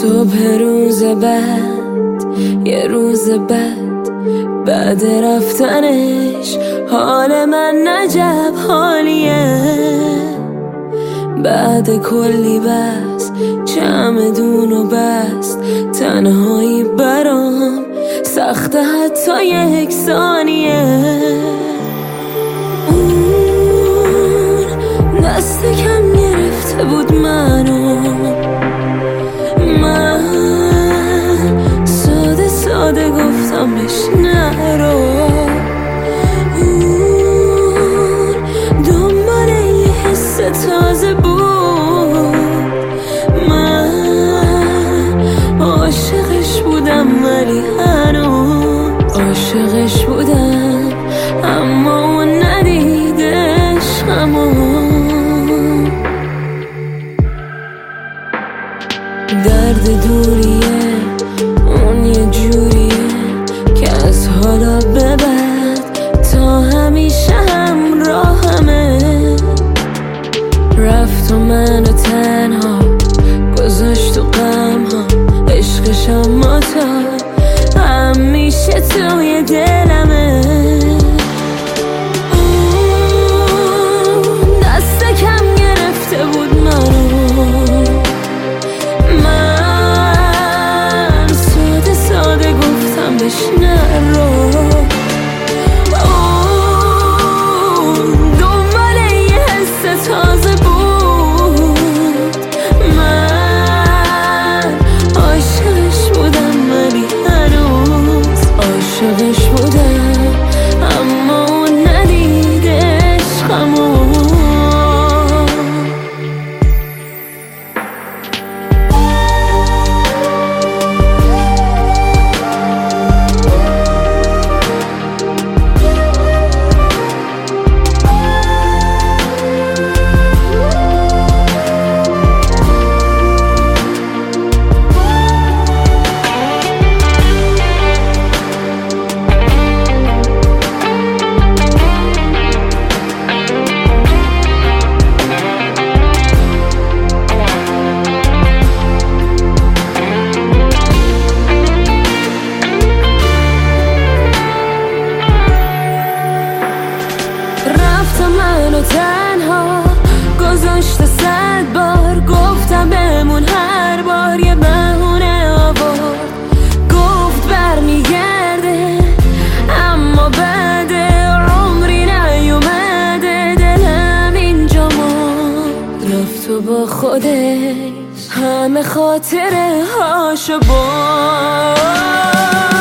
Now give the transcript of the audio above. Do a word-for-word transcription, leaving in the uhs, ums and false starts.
صبح روز بعد، یه روز بعد، بعد رفتنش حال من نجب حالیه. بعد کلی بس چمدون و بست، تنهایی برام سخته حتی یک ثانیه. اون دست کم گرفته بود منو، من ساده ساده گفتم بهش نرو. اون دنبال یه حس تازه بود، من عاشقش بودم ولی هنوز عاشقش بودم، اما اون ندیدش همون. درد دوریه اون یه جوریه که از حالا به بعد تا همیشه همراهمه. رفت و منو تنها گذاشت و غم ها، عشقش اما تا همیشه توی دلمه. اون دست کم گرفته بود منو، من ساده ساده گفتم بهش نرو. عاشقش بودم اما اون ندیدش همون. منو تنها گذاشت صد بار، گفتم بمون هر بار یه بهونه آورد. گفت برمیگرده اما بعد عمری نیومده، دلم اینجا مرد. رفت و با خودش همه خاطره هاشو برد.